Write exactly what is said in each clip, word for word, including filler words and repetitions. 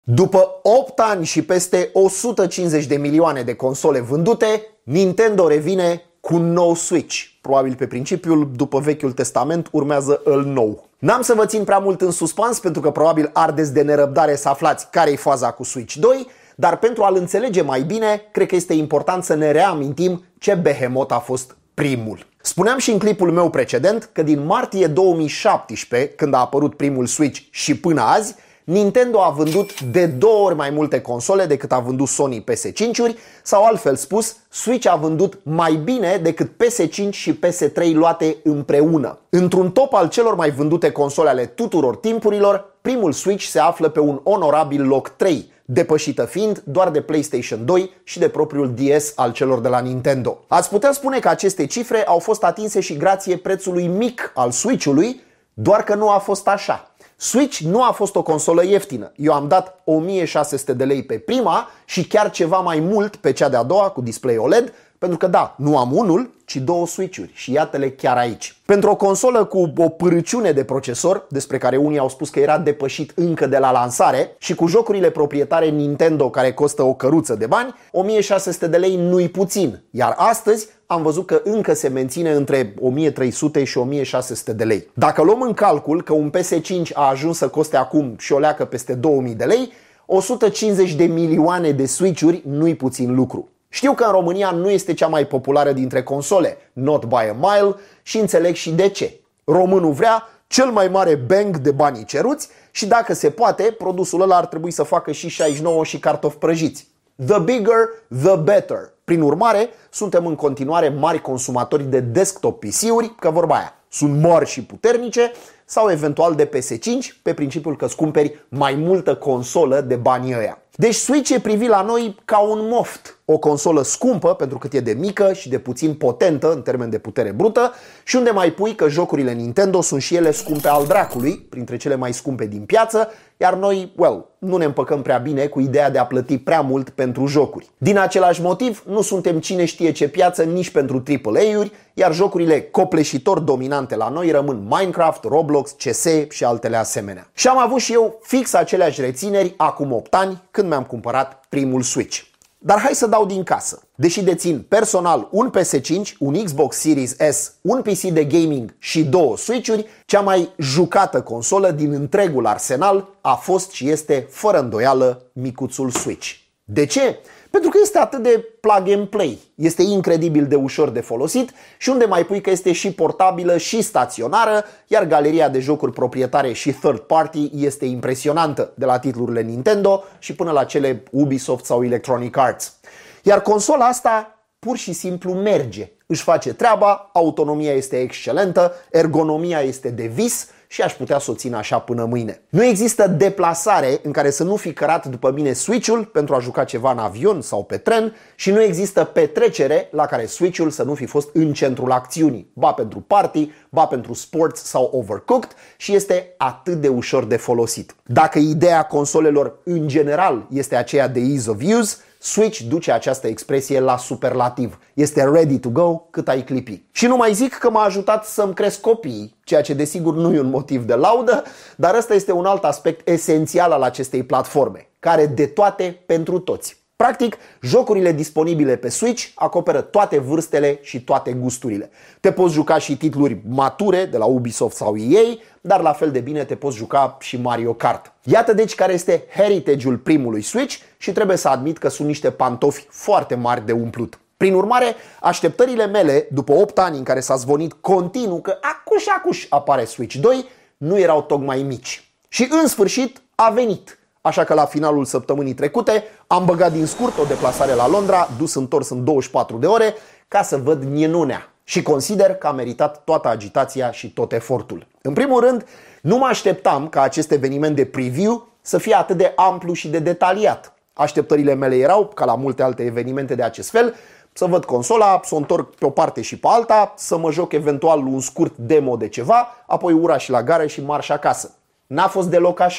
După opt ani și peste o sută cincizeci de milioane de console vândute, Nintendo revine cu un nou Switch. Probabil pe principiul, după Vechiul Testament, urmează îl nou. N-am să vă țin prea mult în suspans, pentru că probabil ardeți de nerăbdare să aflați care-i faza cu Switch doi, dar pentru a-l înțelege mai bine, cred că este important să ne reamintim ce behemoth a fost primul. Spuneam și în clipul meu precedent că din martie două mii șaptesprezece, când a apărut primul Switch, și până azi, Nintendo a vândut de două ori mai multe console decât a vândut Sony P S cinci-uri, sau altfel spus, Switch a vândut mai bine decât P S cinci și P S trei luate împreună. Într-un top al celor mai vândute console ale tuturor timpurilor, primul Switch se află pe un onorabil loc trei, depășită fiind doar de PlayStation doi și de propriul D S al celor de la Nintendo. Ați putea spune că aceste cifre au fost atinse și grație prețului mic al Switch-ului, doar că nu a fost așa. Switch nu a fost o consolă ieftină. Eu am dat o mie șase sute de lei pe prima și chiar ceva mai mult pe cea de-a doua cu display O L E D, pentru că da, nu am unul, ci două Switch-uri și iată-le chiar aici. Pentru o consolă cu o pârâciune de procesor, despre care unii au spus că era depășit încă de la lansare, și cu jocurile proprietare Nintendo care costă o căruță de bani, o mie șase sute de lei nu-i puțin, iar astăzi am văzut că încă se menține între o mie trei sute și o mie șase sute de lei. Dacă luăm în calcul că un P S cinci a ajuns să coste acum și o leacă peste două mii de lei, o sută cincizeci de milioane de Switch-uri nu-i puțin lucru. Știu că în România nu este cea mai populară dintre console, not by a mile, și înțeleg și de ce. Românul vrea cel mai mare bang de banii ceruți și dacă se poate, produsul ăla ar trebui să facă și șaizeci și nouă și cartofi prăjiți. The bigger, the better. Prin urmare, suntem în continuare mari consumatori de desktop P C-uri, că vorba aia, sunt mari și puternice, sau eventual de P S cinci, pe principiul că îți cumperi mai multă consolă de banii ăia. Deci Switch e privit la noi ca un moft, o consolă scumpă pentru cât e de mică și de puțin potentă în termen de putere brută, și unde mai pui că jocurile Nintendo sunt și ele scumpe al dracului, printre cele mai scumpe din piață, iar noi, well, nu ne împăcăm prea bine cu ideea de a plăti prea mult pentru jocuri. Din același motiv, nu suntem cine știe ce piață nici pentru triplu A-uri, iar jocurile copleșitor dominante la noi rămân Minecraft, Roblox, C S și altele asemenea. Și am avut și eu fix aceleași rețineri acum opt ani, când mi-am cumpărat primul Switch. Dar hai să dau din casă. Deși dețin personal un P S cinci, un Xbox Series S, un P C de gaming și două Switch-uri, cea mai jucată consolă din întregul arsenal a fost și este, fără îndoială, micuțul Switch. De ce? Pentru că este atât de plug and play, este incredibil de ușor de folosit și unde mai pui că este și portabilă și staționară, iar galeria de jocuri proprietare și third party este impresionantă, de la titlurile Nintendo și până la cele Ubisoft sau Electronic Arts. Iar consola asta pur și simplu merge, își face treaba, autonomia este excelentă, ergonomia este de vis și aș putea să o țin așa până mâine. Nu există deplasare în care să nu fi cărat după mine Switch-ul pentru a juca ceva în avion sau pe tren și nu există petrecere la care Switch-ul să nu fi fost în centrul acțiunii, ba pentru party, ba pentru sports sau overcooked, și este atât de ușor de folosit. Dacă ideea consolelor în general este aceea de ease of use, Switch duce această expresie la superlativ. Este ready to go cât ai clipi. Și nu mai zic că m-a ajutat să-mi cresc copiii, ceea ce desigur nu e un motiv de laudă, dar ăsta este un alt aspect esențial al acestei platforme, care de toate pentru toți. Practic, jocurile disponibile pe Switch acoperă toate vârstele și toate gusturile. Te poți juca și titluri mature de la Ubisoft sau E A, dar la fel de bine te poți juca și Mario Kart. Iată deci care este heritage-ul primului Switch și trebuie să admit că sunt niște pantofi foarte mari de umplut. Prin urmare, așteptările mele, după opt ani în care s-a zvonit continuu că acuș, acuș apare Switch doi, nu erau tocmai mici. Și în sfârșit a venit. Așa că la finalul săptămânii trecute am băgat din scurt o deplasare la Londra, dus întors în douăzeci și patru de ore, ca să văd nienunea. Și consider că a meritat toată agitația și tot efortul. În primul rând, nu mă așteptam ca acest eveniment de preview să fie atât de amplu și de detaliat. Așteptările mele erau, ca la multe alte evenimente de acest fel, să văd consola, să o întorc pe o parte și pe alta, să mă joc eventual un scurt demo de ceva, apoi ura și la gară și marș acasă. N-a fost deloc așa.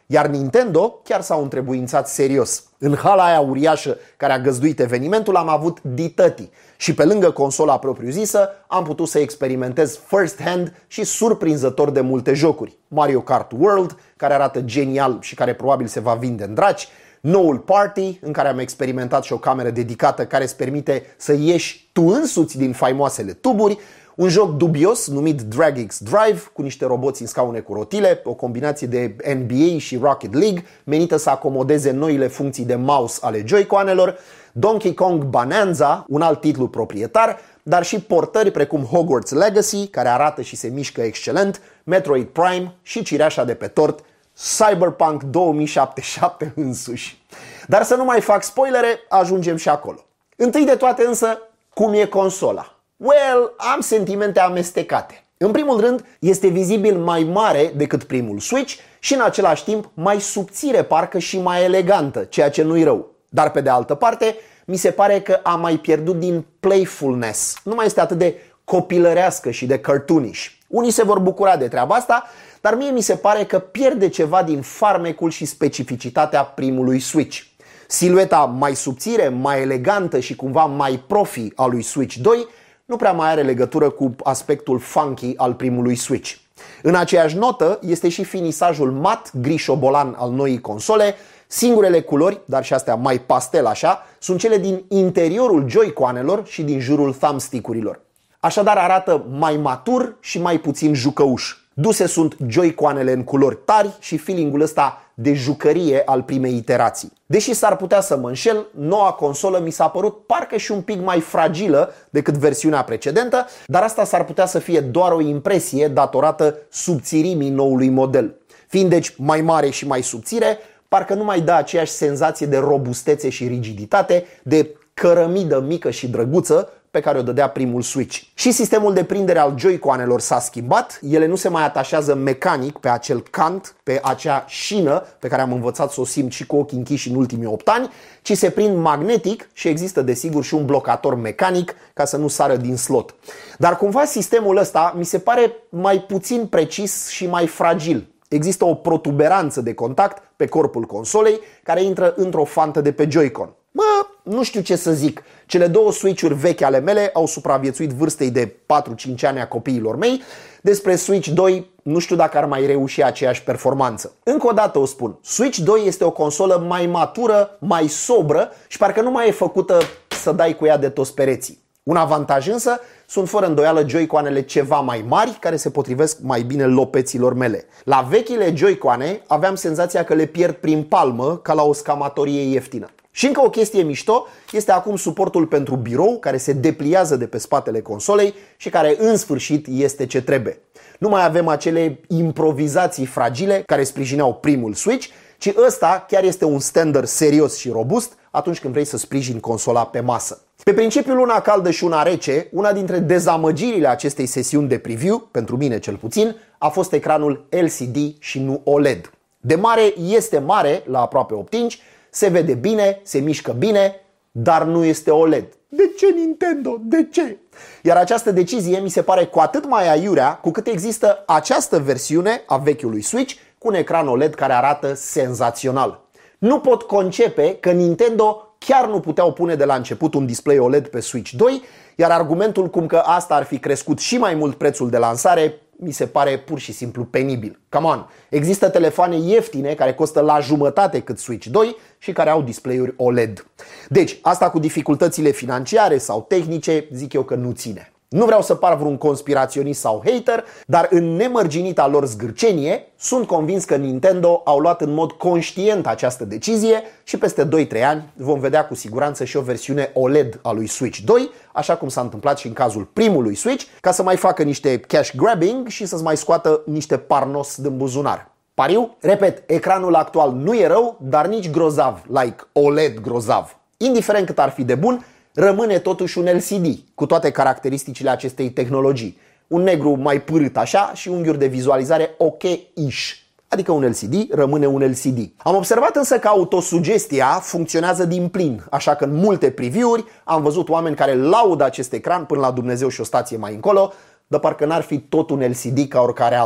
Iar Nintendo chiar s-au întrebuințat serios. În hala aia uriașă care a găzduit evenimentul am avut D treizeci și pe lângă consola propriu-zisă am putut să experimentez first hand și surprinzător de multe jocuri. Mario Kart World, care arată genial și care probabil se va vinde în draci, noul Party, în care am experimentat și o cameră dedicată care îți permite să ieși tu însuți din faimoasele tuburi, un joc dubios numit Drag X Drive, cu niște roboți în scaune cu rotile, o combinație de N B A și Rocket League, menită să acomodeze noile funcții de mouse ale Joy-Con-elor, Donkey Kong Bonanza, un alt titlu proprietar, dar și portări precum Hogwarts Legacy, care arată și se mișcă excelent, Metroid Prime și cireașa de pe tort, Cyberpunk două mii șaptezeci și șapte însuși. Dar să nu mai fac spoilere, ajungem și acolo. Întâi de toate însă, cum e consola? Well, am sentimente amestecate. În primul rând, este vizibil mai mare decât primul Switch și în același timp mai subțire parcă și mai elegantă, ceea ce nu-i rău. Dar pe de altă parte, mi se pare că a mai pierdut din playfulness. Nu mai este atât de copilărească și de cartoonish. Unii se vor bucura de treaba asta, dar mie mi se pare că pierde ceva din farmecul și specificitatea primului Switch. Silueta mai subțire, mai elegantă și cumva mai profi a lui Switch doi nu prea mai are legătură cu aspectul funky al primului Switch. În aceeași notă este și finisajul mat, gri-șobolan al noii console. Singurele culori, dar și astea mai pastel așa, sunt cele din interiorul Joy-Con-elor și din jurul thumbstick-urilor. Așadar arată mai matur și mai puțin jucăuș. Duse sunt Joy-Con-ele în culori tari și feeling-ul ăsta de jucărie al primei iterații. Deși s-ar putea să mă înșel, noua consolă mi s-a părut parcă și un pic mai fragilă decât versiunea precedentă, dar asta s-ar putea să fie doar o impresie datorată subțirimii noului model. Fiind deci mai mare și mai subțire, parcă nu mai dă aceeași senzație de robustețe și rigiditate, de cărămidă mică și drăguță pe care o dădea primul Switch. Și sistemul de prindere al Joy-Con-elor s-a schimbat, ele nu se mai atașează mecanic pe acel cant, pe acea șină pe care am învățat să o simt și cu ochii închiși în ultimii opt ani, ci se prind magnetic și există desigur și un blocator mecanic ca să nu sară din slot. Dar cumva sistemul ăsta mi se pare mai puțin precis și mai fragil. Există o protuberanță de contact pe corpul consolei care intră într-o fantă de pe Joy-Con. Mă, nu știu ce să zic. Cele două Switch-uri vechi ale mele au supraviețuit vârstei de patru-cinci ani a copiilor mei. Despre Switch doi nu știu dacă ar mai reuși aceeași performanță. Încă o dată o spun, Switch doi este o consolă mai matură, mai sobră și parcă nu mai e făcută să dai cu ea de toți pereții. Un avantaj însă sunt fără îndoială Joy-Con-ele ceva mai mari care se potrivesc mai bine lopeților mele. La vechile Joy-Con-e aveam senzația că le pierd prin palmă ca la o scamatorie ieftină. Și încă o chestie mișto este acum suportul pentru birou care se depliază de pe spatele consolei și care în sfârșit este ce trebuie. Nu mai avem acele improvizații fragile care sprijineau primul Switch, ci ăsta chiar este un standard serios și robust atunci când vrei să sprijini consola pe masă. Pe principiul una caldă și una rece, una dintre dezamăgirile acestei sesiuni de preview, pentru mine cel puțin, a fost ecranul L C D și nu O L E D. De mare este mare, la aproape opt inci, se vede bine, se mișcă bine, dar nu este O L E D. De ce Nintendo? De ce? Iar această decizie mi se pare cu atât mai aiurea cu cât există această versiune a vechiului Switch cu un ecran O L E D care arată senzațional. Nu pot concepe că Nintendo chiar nu puteau pune de la început un display O L E D pe Switch doi, iar argumentul cum că asta ar fi crescut și mai mult prețul de lansare mi se pare pur și simplu penibil. Come on! Există telefoane ieftine care costă la jumătate cât Switch doi și care au display-uri O L E D. Deci, asta cu dificultățile financiare sau tehnice, zic eu că nu ține. Nu vreau să par vreun conspiraționist sau hater, dar în nemărginita lor zgârcenie, sunt convins că Nintendo au luat în mod conștient această decizie și peste doi trei ani vom vedea cu siguranță și o versiune O L E D a lui Switch doi, așa cum s-a întâmplat și în cazul primului Switch, ca să mai facă niște cash grabbing și să-ți mai scoată niște parnos din buzunar. Pariu? Repet, ecranul actual nu e rău, dar nici grozav, like O L E D grozav. Indiferent cât ar fi de bun, rămâne totuși un L C D, cu toate caracteristicile acestei tehnologii. Un negru mai pârât așa și unghiuri de vizualizare ok-ish. Adică un L C D rămâne un L C D. Am observat însă că autosugestia funcționează din plin, așa că în multe preview-uri am văzut oameni care laudă acest ecran până la Dumnezeu și o stație mai încolo, de parcă n-ar fi tot un L C D ca oricare altul.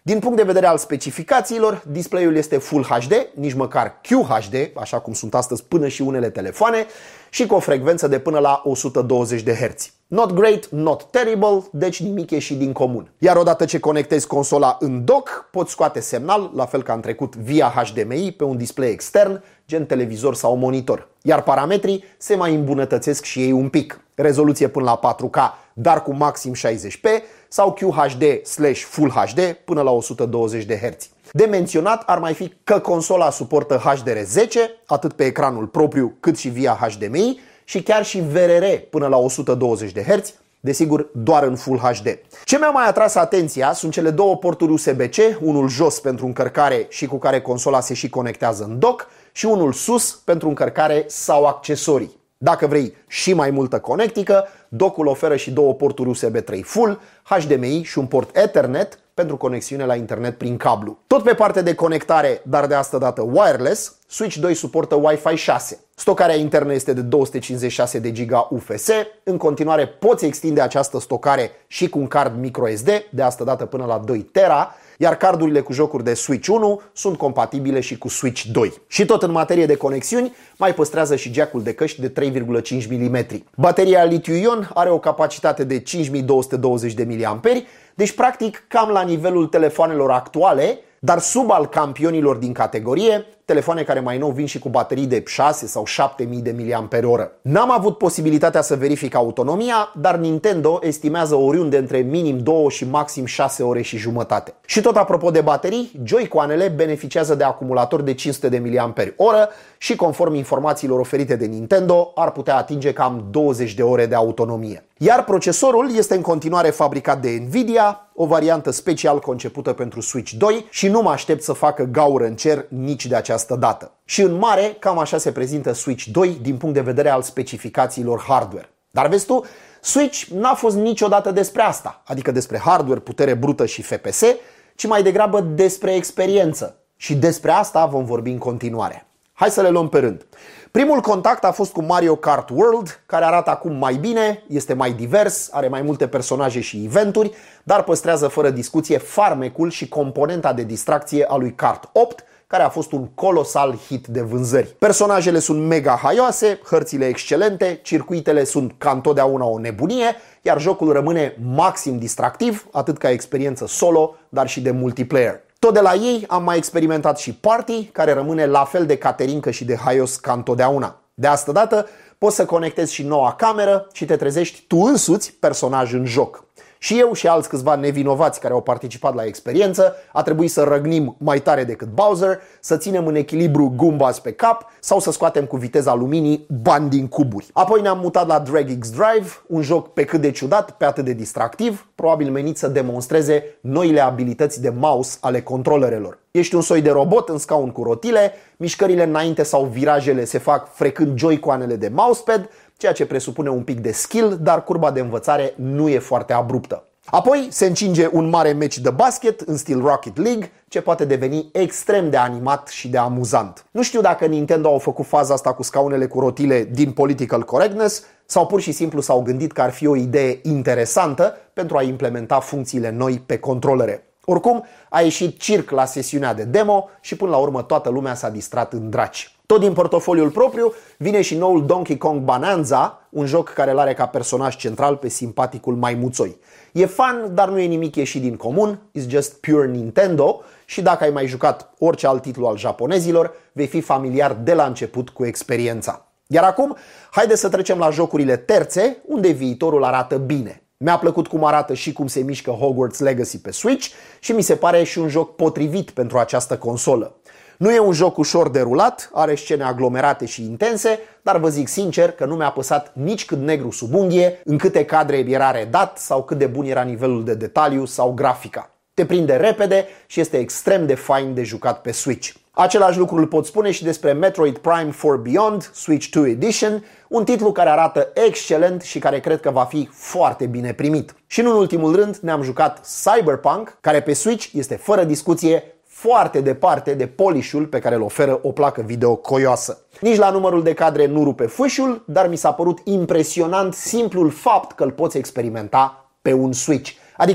Din punct de vedere al specificațiilor, display-ul este Full H D, nici măcar Q H D, așa cum sunt astăzi până și unele telefoane, și cu o frecvență de până la o sută douăzeci de herți. Not great, not terrible, deci nimic ieșit din comun. Iar odată ce conectezi consola în dock, poți scoate semnal, la fel ca în trecut via H D M I, pe un display extern, gen televizor sau monitor. Iar parametrii se mai îmbunătățesc și ei un pic. Rezoluție până la patru K, dar cu maxim șaizeci p, sau Q H D slash Full H D până la o sută douăzeci de herți. De menționat ar mai fi că consola suportă H D R zece, atât pe ecranul propriu cât și via H D M I, și chiar și V R R până la o sută douăzeci de herți, desigur doar în Full H D. Ce mi-a mai atras atenția sunt cele două porturi U S B C, unul jos pentru încărcare și cu care consola se și conectează în dock, și unul sus pentru încărcare sau accesorii. Dacă vrei și mai multă conectică, dockul oferă și două porturi U S B trei Full, H D M I și un port Ethernet pentru conexiune la internet prin cablu. Tot pe partea de conectare, dar de asta dată wireless, Switch doi suportă Wi-Fi șase. Stocarea internă este de două sute cincizeci și șase de giga U F S. În continuare poți extinde această stocare și cu un card microSD, de asta dată până la doi tera, iar cardurile cu jocuri de Switch unu sunt compatibile și cu Switch doi. Și tot în materie de conexiuni, mai păstrează și jack-ul de căști de trei virgulă cinci milimetri. Bateria litiu-ion are o capacitate de cinci mii două sute douăzeci de miliamperi, deci practic cam la nivelul telefoanelor actuale, dar sub al campionilor din categorie, telefoane care mai nou vin și cu baterii de șase sau șapte mii de miliamperi oră. N-am avut posibilitatea să verific autonomia, dar Nintendo estimează oriunde între minim două și maxim șase ore și jumătate. Și tot apropo de baterii, Joy-Con-ele beneficiază de acumulator de cinci sute de miliamperi oră și conform informațiilor oferite de Nintendo ar putea atinge cam douăzeci de ore de autonomie. Iar procesorul este în continuare fabricat de Nvidia, o variantă special concepută pentru Switch doi, și nu mă aștept să facă gaură în cer nici de această dată. Și în mare, cam așa se prezintă Switch doi din punct de vedere al specificațiilor hardware. Dar vezi tu, Switch n-a fost niciodată despre asta, adică despre hardware, putere brută și F P S, ci mai degrabă despre experiență. Și despre asta vom vorbi în continuare. Hai să le luăm pe rând. Primul contact a fost cu Mario Kart World, care arată acum mai bine, este mai divers, are mai multe personaje și eventuri, dar păstrează fără discuție farmecul și componenta de distracție a lui Kart opt, care a fost un colosal hit de vânzări. Personajele sunt mega haioase, hărțile excelente, circuitele sunt ca întotdeauna o nebunie, iar jocul rămâne maxim distractiv, atât ca experiență solo, dar și de multiplayer. Tot de la ei am mai experimentat și Party, care rămâne la fel de caterincă și de haios ca întotdeauna. De asta dată poți să conectezi și noua cameră și te trezești tu însuți personaj în joc. Și eu și alți câțiva nevinovați care au participat la experiență a trebuit să răgnim mai tare decât Bowser, să ținem în echilibru Goombas pe cap sau să scoatem cu viteza luminii bani din cuburi. Apoi ne-am mutat la Drag X Drive, un joc pe cât de ciudat, pe atât de distractiv, probabil menit să demonstreze noile abilități de mouse ale controlerelor. Ești un soi de robot în scaun cu rotile, mișcările înainte sau virajele se fac frecând joy-coanele de mousepad, ceea ce presupune un pic de skill, dar curba de învățare nu e foarte abruptă. Apoi se încinge un mare meci de basket în stil Rocket League, ce poate deveni extrem de animat și de amuzant. Nu știu dacă Nintendo au făcut faza asta cu scaunele cu rotile din political correctness sau pur și simplu s-au gândit că ar fi o idee interesantă pentru a implementa funcțiile noi pe controlere. Oricum, a ieșit circ la sesiunea de demo și până la urmă toată lumea s-a distrat în draci. Tot din portofoliul propriu vine și noul Donkey Kong Bonanza, un joc care îl are ca personaj central pe simpaticul maimuțoi. E fun, dar nu e nimic ieșit din comun, it's just pure Nintendo și dacă ai mai jucat orice alt titlu al japonezilor, vei fi familiar de la început cu experiența. Iar acum, haide să trecem la jocurile terțe, unde viitorul arată bine. Mi-a plăcut cum arată și cum se mișcă Hogwarts Legacy pe Switch și mi se pare și un joc potrivit pentru această consolă. Nu e un joc ușor de rulat, are scene aglomerate și intense, dar vă zic sincer că nu mi-a apăsat nici cât negru sub unghie, în câte cadre era redat sau cât de bun era nivelul de detaliu sau grafica. Te prinde repede și este extrem de fain de jucat pe Switch. Același lucru îl pot spune și despre Metroid Prime four Beyond, Switch two Edition, un titlu care arată excelent și care cred că va fi foarte bine primit. Și în ultimul rând ne-am jucat Cyberpunk, care pe Switch este fără discuție foarte departe de polish-ul pe care îl oferă o placă video coioasă. Nici la numărul de cadre nu rupe fâșul, dar mi s-a părut impresionant simplul fapt că îl poți experimenta pe un Switch. Adică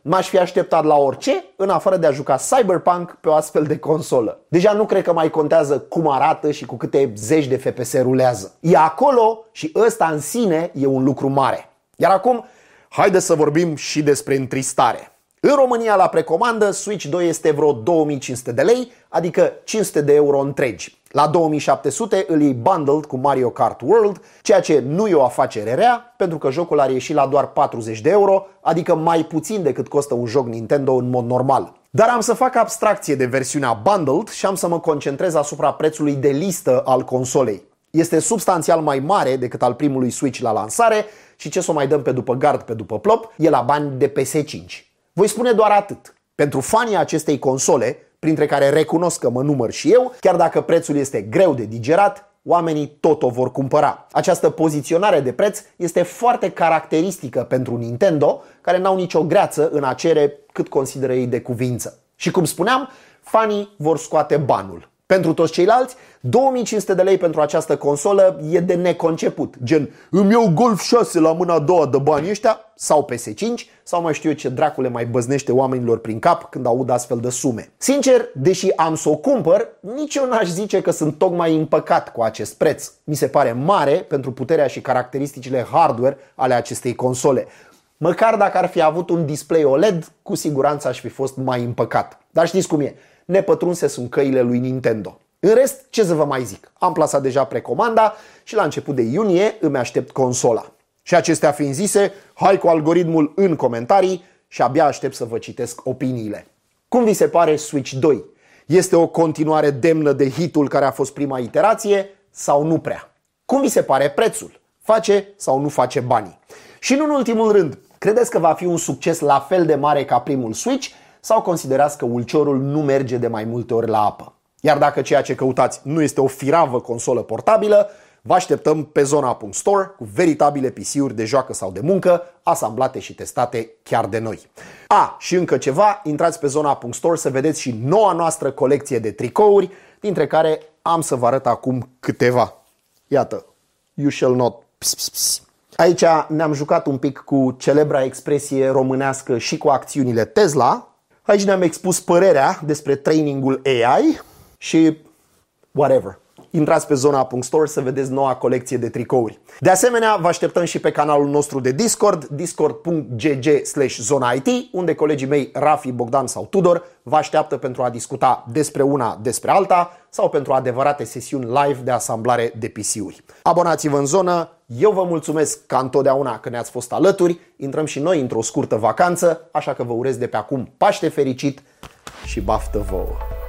m-aș fi așteptat la orice, în afară de a juca Cyberpunk pe o astfel de consolă. Deja nu cred că mai contează cum arată și cu câte zeci de F P S rulează. E acolo și ăsta în sine e un lucru mare. Iar acum, haideți să vorbim și despre întristare. În România, la precomandă, Switch doi este vreo două mii cinci sute de lei, adică cinci sute de euro întregi. La două mii șapte sute îl iei bundled cu Mario Kart World, ceea ce nu e o afacere rea, pentru că jocul ar ieși la doar patruzeci de euro, adică mai puțin decât costă un joc Nintendo în mod normal. Dar am să fac abstracție de versiunea bundled și am să mă concentrez asupra prețului de listă al consolei. Este substanțial mai mare decât al primului Switch la lansare și ce să o mai dăm pe după gard, pe după plop, e la bani de P S cinci. Voi spune doar atât. Pentru fanii acestei console, printre care recunosc că mă număr și eu, chiar dacă prețul este greu de digerat, oamenii tot o vor cumpăra. Această poziționare de preț este foarte caracteristică pentru Nintendo, care n-au nicio greață în a cere cât consideră ei de cuvință. Și cum spuneam, fanii vor scoate banul. Pentru toți ceilalți, două mii cinci sute de lei pentru această consolă e de neconceput. Gen, îmi iau Golf șase la mâna a doua de banii ăștia, sau P S cinci, sau mai știu eu ce dracule mai băznește oamenilor prin cap când aud astfel de sume. Sincer, deși am să o cumpăr, nici eu n-aș zice că sunt tocmai împăcat cu acest preț. Mi se pare mare pentru puterea și caracteristicile hardware ale acestei console. Măcar dacă ar fi avut un display O L E D, cu siguranță aș fi fost mai împăcat. Dar știți cum e? Nepătrunse sunt căile lui Nintendo. În rest, ce să vă mai zic? Am plasat deja precomanda și la început de iunie îmi aștept consola. Și acestea fiind zise, hai cu algoritmul în comentarii și abia aștept să vă citesc opiniile. Cum vi se pare Switch doi? Este o continuare demnă de hitul care a fost prima iterație sau nu prea? Cum vi se pare prețul? Face sau nu face banii? Și nu în ultimul rând, credeți că va fi un succes la fel de mare ca primul Switch sau considerați că ulciorul nu merge de mai multe ori la apă? Iar dacă ceea ce căutați nu este o firavă consolă portabilă, vă așteptăm pe zona punct store cu veritabile P C-uri de joacă sau de muncă, asamblate și testate chiar de noi. A, și încă ceva, intrați pe zona punct store să vedeți și noua noastră colecție de tricouri, dintre care am să vă arăt acum câteva. Iată, you shall not... Pss, pss, pss. Aici ne-am jucat un pic cu celebra expresie românească și cu acțiunile Tesla. Aici ne-am expus părerea despre trainingul A I și whatever. Intrați pe zona punct store să vedeți noua colecție de tricouri. De asemenea, vă așteptăm și pe canalul nostru de Discord, discord punct g g slash zona I T, unde colegii mei Rafi, Bogdan sau Tudor vă așteaptă pentru a discuta despre una, despre alta sau pentru adevărate sesiuni live de asamblare de P C-uri. Abonați-vă în zonă, eu vă mulțumesc ca întotdeauna că ne-ați fost alături, intrăm și noi într-o scurtă vacanță, așa că vă urez de pe acum Paște fericit și baftă vouă!